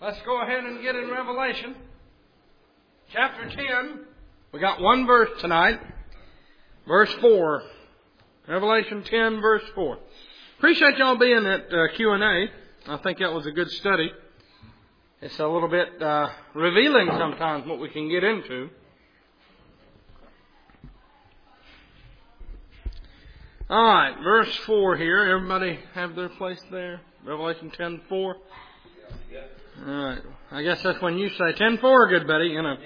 Let's go ahead and get in Revelation. Chapter 10. We got one verse tonight. Verse 4. Revelation 10, verse 4. Appreciate y'all being at Q&A. I think that was a good study. It's a little bit revealing sometimes what we can get into. All right, verse 4 here. Everybody have their place there? Revelation 10, 4. All right. I guess that's when you say 10-4, good buddy, you know.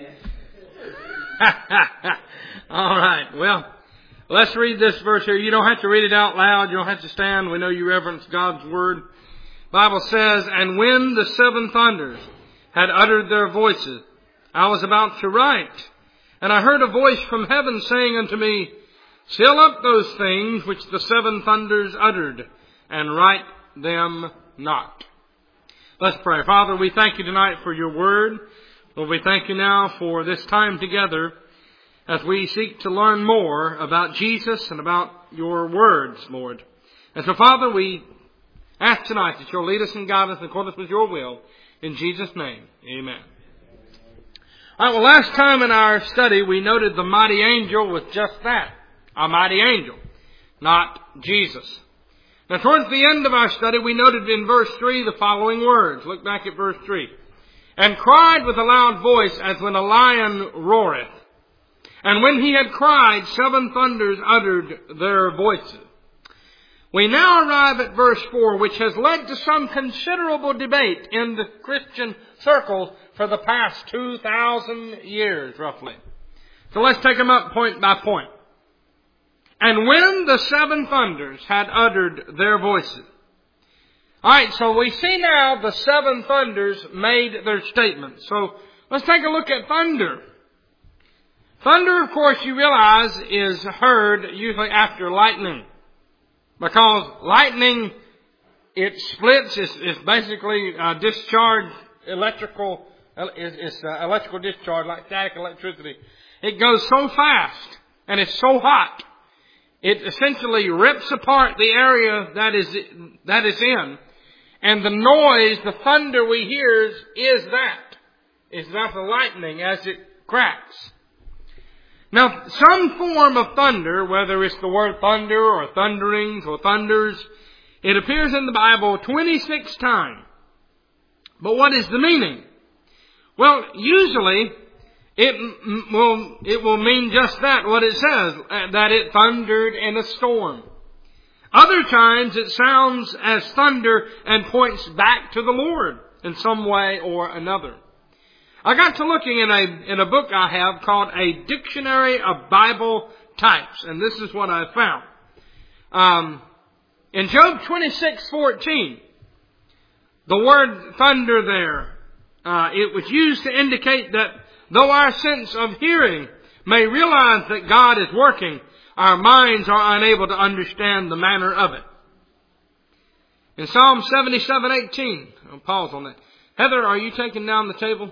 All right. Well, let's read this verse here. You don't have to read it out loud. You don't have to stand. We know you reverence God's word. Bible says, "And when the seven thunders had uttered their voices, I was about to write. And I heard a voice from heaven saying unto me, Seal up those things which the seven thunders uttered, and write them not." Let's pray. Father, we thank you tonight for your word. Lord, we thank you now for this time together as we seek to learn more about Jesus and about your words, Lord. And so, Father, we ask tonight that you'll lead us and guide us in accordance with your will. In Jesus' name, amen. All right, well, last time in our study, we noted the mighty angel was just that, a mighty angel, not Jesus. Now, towards the end of our study, we noted in verse 3 the following words. Look back at verse 3. "And cried with a loud voice as when a lion roareth. And when he had cried, seven thunders uttered their voices." We now arrive at verse 4, which has led to some considerable debate in the Christian circles for the past 2,000 years, roughly. So let's take them up point by point. "And when the seven thunders had uttered their voices." All right, so we see now the seven thunders made their statement. So let's take a look at thunder. Thunder, of course, you realize, is heard usually after lightning. Because lightning, it splits, it's basically discharge, electrical discharge, like static electricity. It goes so fast, and it's so hot, it essentially rips apart the area that is in. And the noise, the thunder we hear is that the lightning as it cracks. Now, some form of thunder, whether it's the word thunder or thunderings or thunders, it appears in the Bible 26 times. But what is the meaning? Well, usually it will mean just that, what it says, that it thundered in a storm. Other times it sounds as thunder and points back to the Lord in some way or another. I got to looking in a book I have called A Dictionary of Bible Types, and this is what I found. In Job 26:14, the word thunder there, it was used to indicate that though our sense of hearing may realize that God is working, our minds are unable to understand the manner of it. In Psalm 77:18, I'll pause on that. Heather, are you taking down the table?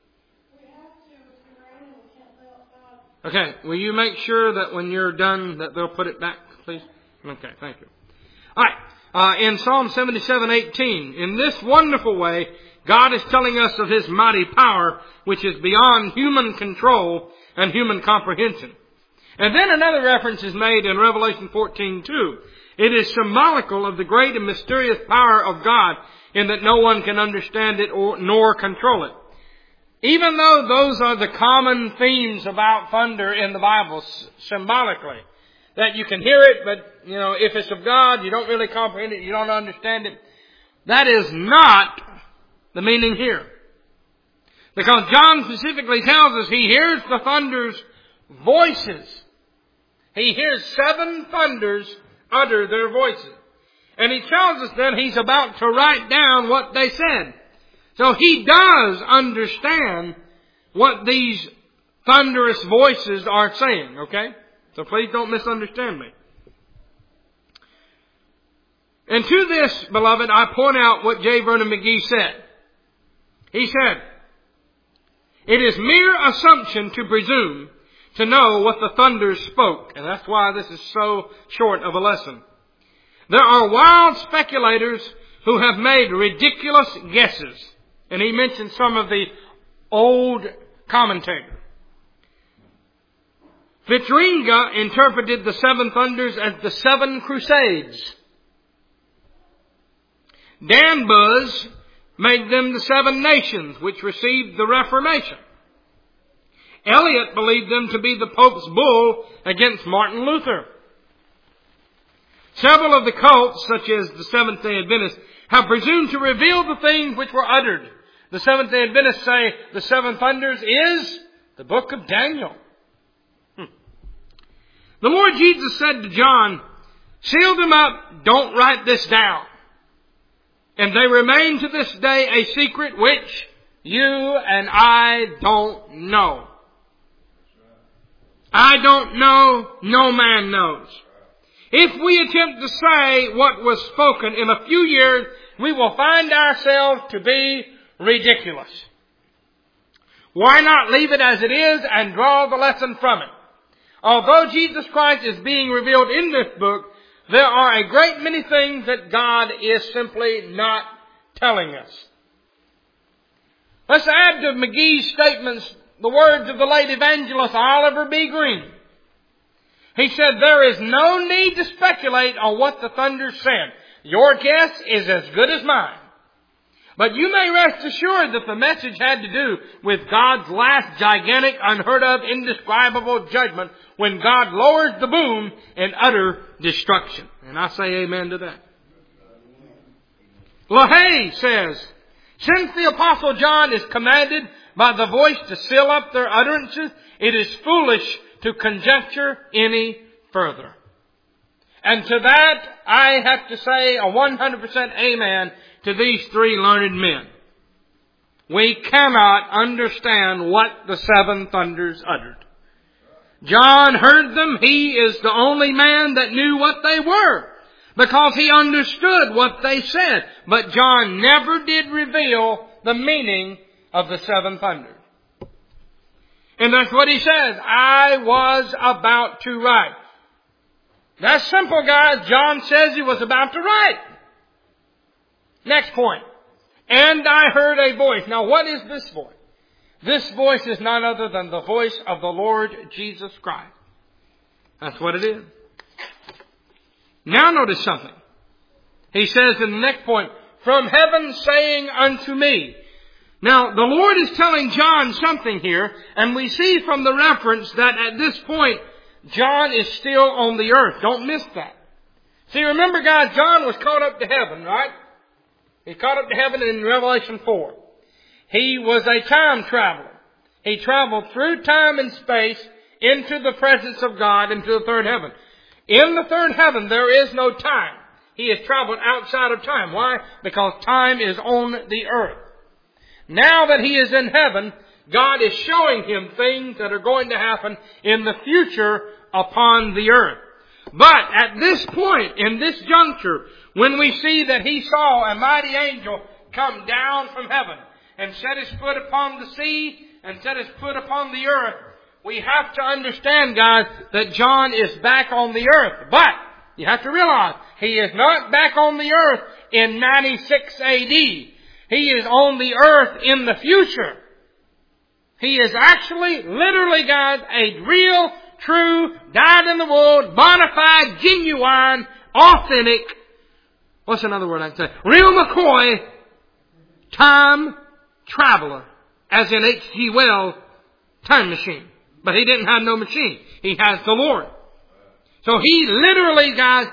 Okay, will you make sure that when you're done that they'll put it back, please? Okay, thank you. All right, in Psalm 77:18, in this wonderful way, God is telling us of His mighty power, which is beyond human control and human comprehension. And then another reference is made in Revelation 14:2. It is symbolical of the great and mysterious power of God in that no one can understand it nor control it. Even though those are the common themes about thunder in the Bible, symbolically, that you can hear it, but, if it's of God, you don't really comprehend it, you don't understand it. That is not the meaning here. Because John specifically tells us he hears the thunder's voices. He hears seven thunders utter their voices. And he tells us that he's about to write down what they said. So he does understand what these thunderous voices are saying, okay? So please don't misunderstand me. And to this, beloved, I point out what J. Vernon McGee said. He said, "It is mere assumption to presume to know what the thunders spoke." And that's why this is so short of a lesson. "There are wild speculators who have made ridiculous guesses And he mentioned some of the old commentators. Vitringa interpreted the seven thunders as the seven crusades. Danbus made them the seven nations which received the Reformation. Eliot believed them to be the Pope's bull against Martin Luther. Several of the cults, such as the Seventh-day Adventists, have presumed to reveal the things which were uttered. The Seventh-day Adventists say the seven thunders is the book of Daniel. The Lord Jesus said to John, "Seal them up, don't write this down." And they remain to this day a secret which you and I don't know. I don't know, no man knows. If we attempt to say what was spoken in a few years, we will find ourselves to be ridiculous. Why not leave it as it is and draw the lesson from it? Although Jesus Christ is being revealed in this book, there are a great many things that God is simply not telling us. Let's add to McGee's statements the words of the late evangelist Oliver B. Green. He said, "There is no need to speculate on what the thunders said. Your guess is as good as mine. But you may rest assured that the message had to do with God's last gigantic, unheard of, indescribable judgment when God lowers the boom in utter destruction." And I say amen to that. LaHaye says, "Since the Apostle John is commanded by the voice to seal up their utterances, it is foolish to conjecture any further." And to that, I have to say a 100% amen to these three learned men. We cannot understand what the seven thunders uttered. John heard them. He is the only man that knew what they were, because he understood what they said. But John never did reveal the meaning of the seven thunders. And that's what he says. I was about to write. That's simple, guys. John says he was about to write. Next point. And I heard a voice. Now what is this voice? This voice is none other than the voice of the Lord Jesus Christ. That's what it is. Now notice something. He says in the next point, "From heaven saying unto me." Now the Lord is telling John something here, and we see from the reference that at this point, John is still on the earth. Don't miss that. See, remember guys, John was caught up to heaven, right? He caught up to heaven in Revelation 4. He was a time traveler. He traveled through time and space into the presence of God, into the third heaven. In the third heaven, there is no time. He has traveled outside of time. Why? Because time is on the earth. Now that he is in heaven, God is showing him things that are going to happen in the future upon the earth. But at this point, in this juncture, when we see that he saw a mighty angel come down from heaven and set his foot upon the sea and set his foot upon the earth, we have to understand, guys, that John is back on the earth. But you have to realize he is not back on the earth in 96 AD. He is on the earth in the future. He is actually, literally, guys, a real, true, dyed-in-the-wool, bona fide, genuine, authentic, what's another word I can say? Real McCoy, time traveler. As in H.G. Wells' time machine. But he didn't have no machine. He has the Lord. So he literally, guys,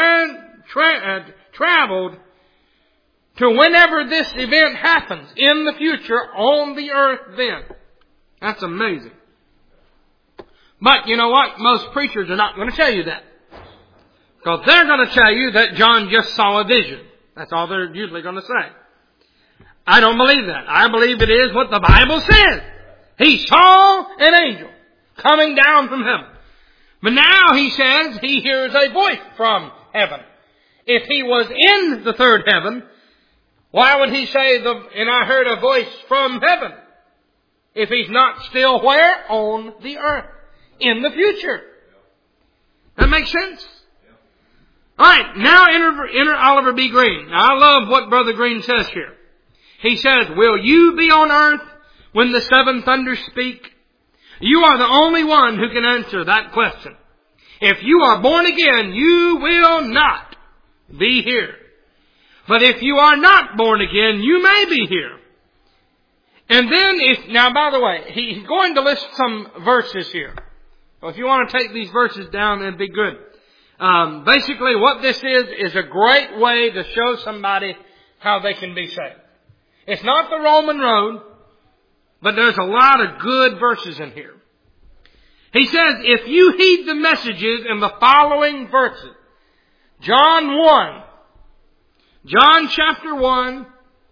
traveled to whenever this event happens in the future on the earth then. That's amazing. But you know what? Most preachers are not going to tell you that. Because they're going to tell you that John just saw a vision. That's all they're usually going to say. I don't believe that. I believe it is what the Bible says. He saw an angel coming down from heaven. But now he says he hears a voice from heaven. If he was in the third heaven, why would he say, and I heard a voice from heaven? If he's not still where? On the earth. In the future. That makes sense? Alright, now enter Oliver B. Green. Now I love what Brother Green says here. He says, will you be on earth when the seven thunders speak? You are the only one who can answer that question. If you are born again, you will not be here. But if you are not born again, you may be here. And then now by the way, he's going to list some verses here. So if you want to take these verses down, it'd be good. Basically what this is a great way to show somebody how they can be saved. It's not the Roman road, but there's a lot of good verses in here. He says, if you heed the messages in the following verses, John chapter 1,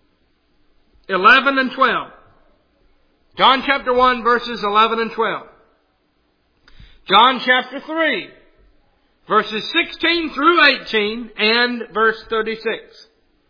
11 and 12. John chapter 1 verses 11 and 12. John chapter 3 verses 16 through 18 and verse 36.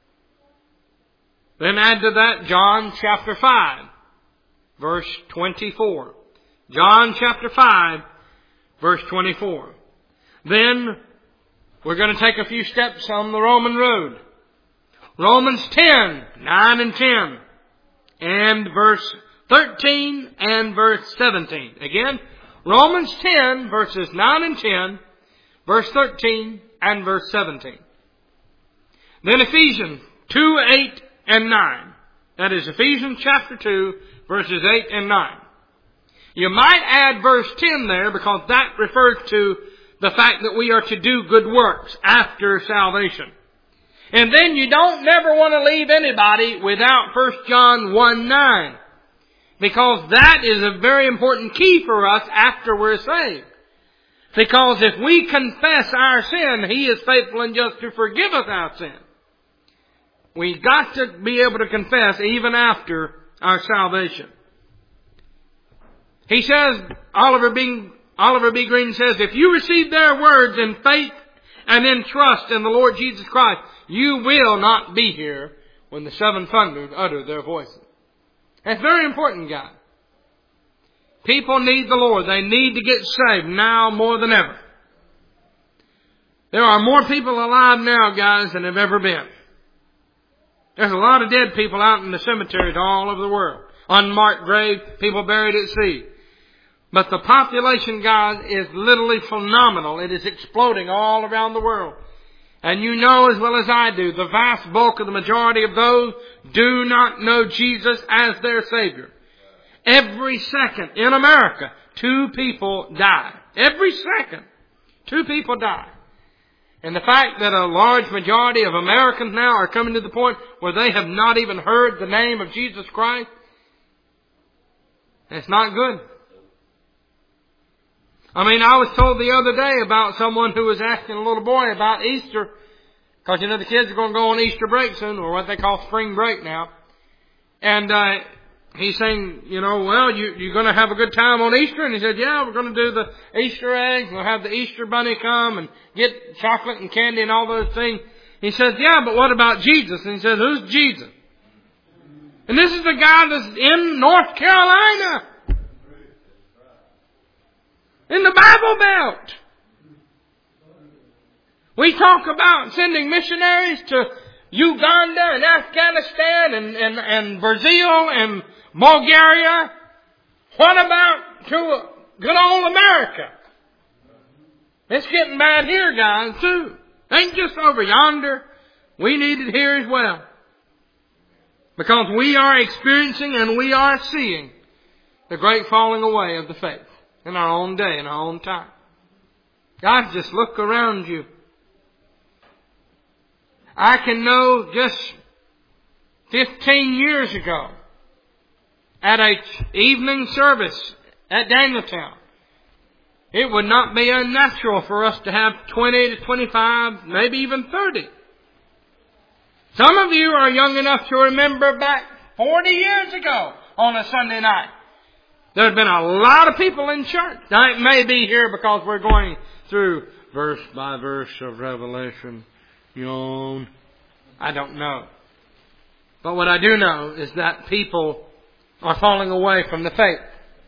Then add to that John chapter 5 verse 24. John chapter 5 verse 24. Then we're going to take a few steps on the Roman road. Romans 10, 9 and 10. And verse 13 and verse 17. Again, Romans 10 verses 9 and 10. Verse 13 and verse 17. Then Ephesians 2, 8 and 9. That is Ephesians chapter 2 verses 8 and 9. You might add verse 10 there because that refers to the fact that we are to do good works after salvation. And then you don't never want to leave anybody without 1 John 1, 9. Because that is a very important key for us after we're saved. Because if we confess our sin, He is faithful and just to forgive us our sin. We've got to be able to confess even after our salvation. He says, Oliver B. Green says, if you receive their words in faith and in trust in the Lord Jesus Christ, you will not be here when the seven thunders utter their voices. That's very important, guys. People need the Lord. They need to get saved now more than ever. There are more people alive now, guys, than there have ever been. There's a lot of dead people out in the cemeteries all over the world. Unmarked graves, people buried at sea. But the population, guys, is literally phenomenal. It is exploding all around the world. And you know as well as I do, the vast bulk of the majority of those do not know Jesus as their Savior. Every second in America, 2 people die. Every second, 2 people die. And the fact that a large majority of Americans now are coming to the point where they have not even heard the name of Jesus Christ, it's not good. I mean, I was told the other day about someone who was asking a little boy about Easter. Because, you know, the kids are going to go on Easter break soon, or what they call spring break now. And he's saying, you know, well, you're going to have a good time on Easter? And he said, yeah, we're going to do the Easter eggs. We'll have the Easter bunny come and get chocolate and candy and all those things. He says, yeah, but what about Jesus? And he says, who's Jesus? And this is the guy that's in North Carolina. In the Bible Belt. We talk about sending missionaries to Uganda and Afghanistan and Brazil and Bulgaria. What about to good old America? It's getting bad here, guys, too. Ain't just over yonder. We need it here as well. Because we are experiencing and we are seeing the great falling away of the faith in our own day, in our own time. Guys, just look around you. I can know just 15 years ago at a evening service at Danieltown, it would not be unnatural for us to have 20 to 25, maybe even 30. Some of you are young enough to remember back 40 years ago on a Sunday night. There's been a lot of people in church. Now, it may be here because we're going through verse by verse of Revelation. Yawn. I don't know. But what I do know is that people are falling away from the faith.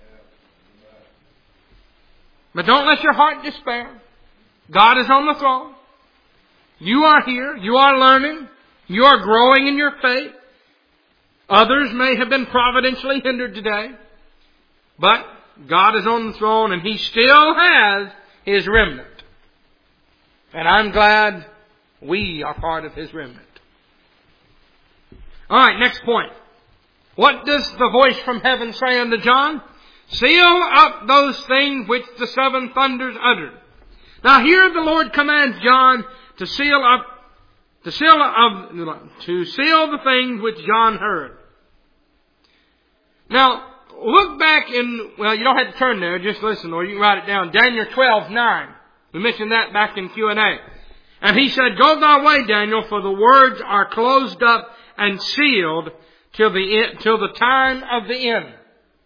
But don't let your heart despair. God is on the throne. You are here. You are learning. You are growing in your faith. Others may have been providentially hindered today. But God is on the throne and He still has His remnant. And I'm glad we are part of His remnant. Alright, next point. What does the voice from heaven say unto John? Seal up those things which the seven thunders uttered. Now here the Lord commands John to seal the things which John heard. Now, look back in, well, you don't have to turn there, just listen, or you can write it down. Daniel 12:9. We mentioned that back in Q&A. And he said, Go thy way, Daniel, for the words are closed up and sealed till the time of the end.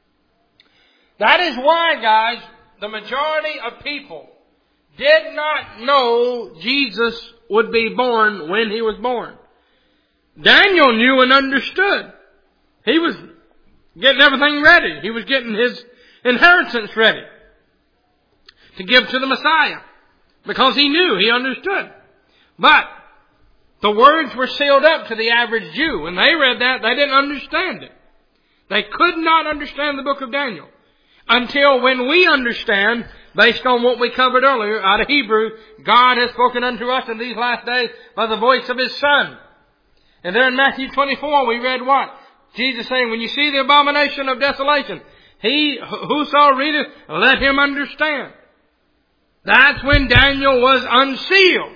That is why, guys, the majority of people did not know Jesus would be born when He was born. Daniel knew and understood. He was getting everything ready. He was getting his inheritance ready to give to the Messiah. Because he knew, he understood. But the words were sealed up to the average Jew. When they read that, they didn't understand it. They could not understand the book of Daniel. Until when we understand, based on what we covered earlier out of Hebrew, God has spoken unto us in these last days by the voice of His Son. And there in Matthew 24 we read what? Jesus saying, when you see the abomination of desolation, whoso readeth, let him understand. That's when Daniel was unsealed.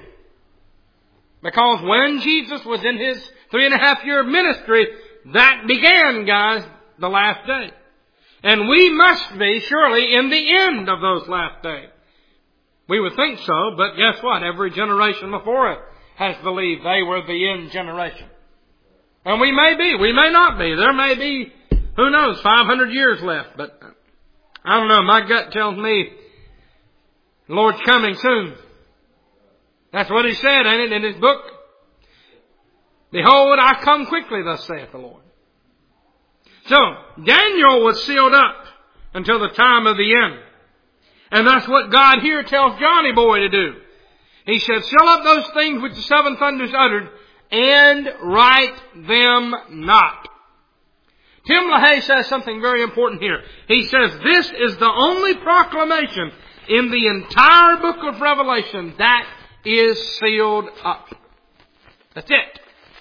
Because when Jesus was in His 3.5-year ministry, that began, guys, the last day. And we must be surely in the end of those last days. We would think so, but guess what? Every generation before it has believed they were the end generation. And we may be, we may not be. There may be, who knows, 500 years left. But I don't know, my gut tells me the Lord's coming soon. That's what He said, ain't it, in His book? Behold, I come quickly, thus saith the Lord. So, Daniel was sealed up until the time of the end. And that's what God here tells Johnny Boy to do. He said, seal up those things which the seven thunders uttered, and write them not. Tim LaHaye says something very important here. He says, this is the only proclamation in the entire book of Revelation that is sealed up. That's it.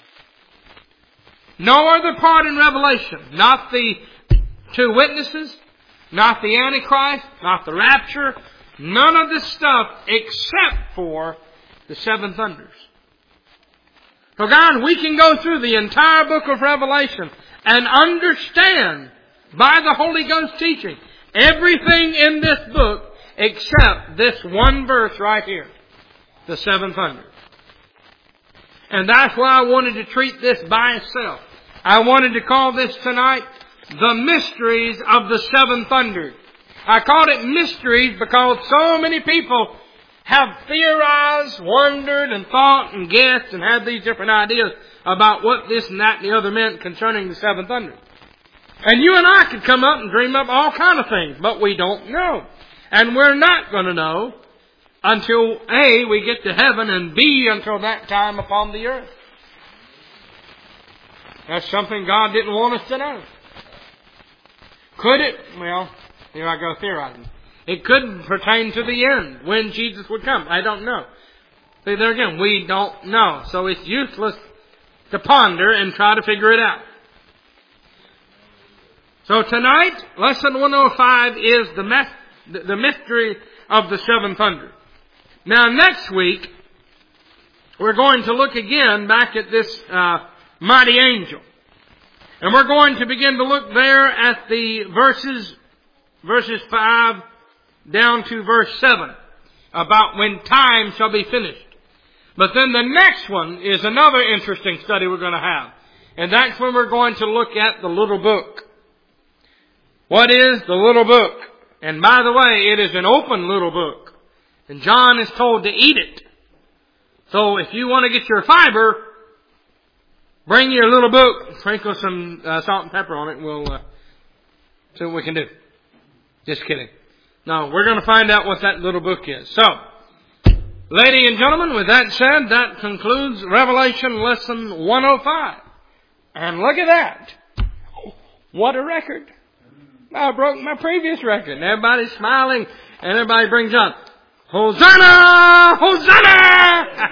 No other part in Revelation, not the two witnesses, not the Antichrist, not the rapture, none of this stuff except for the seven thunders. So guys, we can go through the entire book of Revelation and understand by the Holy Ghost teaching everything in this book except this one verse right here, the seven thunders. And that's why I wanted to treat this by itself. I wanted to call this tonight, the mysteries of the seven thunders. I called it mysteries because so many people have theorized, wondered, and thought, and guessed, and had these different ideas about what this and that and the other meant concerning the seven thunders. And you and I could come up and dream up all kind of things, but we don't know. And we're not going to know until A, we get to heaven, and B, until that time upon the earth. That's something God didn't want us to know. Could it? Well, here I go theorizing. It could pertain to the end, when Jesus would come. I don't know. See, there again, we don't know. So it's useless to ponder and try to figure it out. So tonight, lesson 105 is the mystery of the seven thunders. Now next week, we're going to look again back at this mighty angel. And we're going to begin to look there at the verses 5 down to verse 7, about when time shall be finished. But then the next one is another interesting study we're going to have. And that's when we're going to look at the little book. What is the little book? And by the way, it is an open little book. And John is told to eat it. So if you want to get your fiber, bring your little book, sprinkle some salt and pepper on it, and we'll see what we can do. Just kidding. No, we're going to find out what that little book is. So, ladies and gentlemen, with that said, that concludes Revelation lesson 105. And look at that. What a record. I broke my previous record. And everybody's smiling and everybody brings up, Hosanna! Hosanna!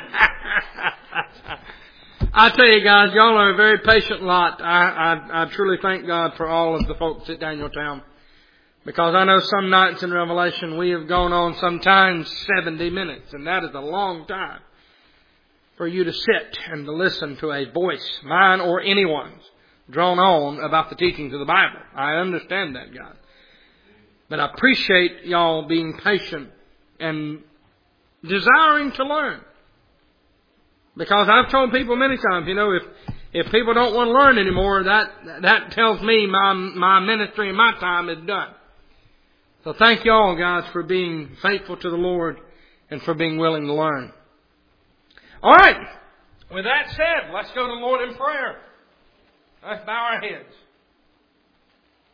I tell you guys, y'all are a very patient lot. I truly thank God for all of the folks at Danieltown. Because I know some nights in Revelation we have gone on sometimes 70 minutes. And that is a long time for you to sit and to listen to a voice, mine or anyone's, drawn on about the teachings of the Bible. I understand that, God. But I appreciate y'all being patient and desiring to learn. Because I've told people many times, if people don't want to learn anymore, that tells me my ministry and my time is done. So thank you all, guys, for being faithful to the Lord and for being willing to learn. All right. With that said, let's go to the Lord in prayer. Let's bow our heads.